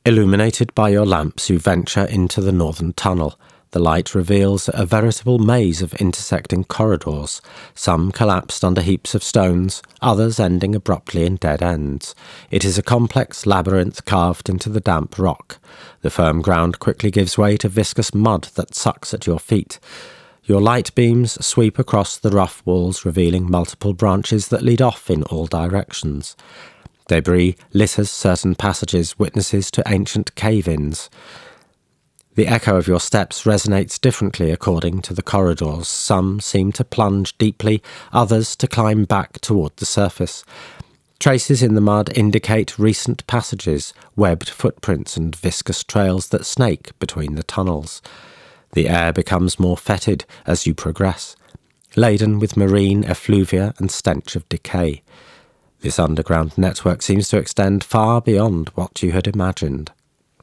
Illuminated by your lamps, you venture into the northern tunnel. The light reveals a veritable maze of intersecting corridors, some collapsed under heaps of stones, others ending abruptly in dead ends. It is a complex labyrinth carved into the damp rock. The firm ground quickly gives way to viscous mud that sucks at your feet. Your light beams sweep across the rough walls, revealing multiple branches that lead off in all directions. Debris litters certain passages, witnesses to ancient cave-ins. The echo of your steps resonates differently according to the corridors. Some seem to plunge deeply, others to climb back toward the surface. Traces in the mud indicate recent passages, webbed footprints and viscous trails that snake between the tunnels. The air becomes more fetid as you progress, laden with marine effluvia and stench of decay. This underground network seems to extend far beyond what you had imagined.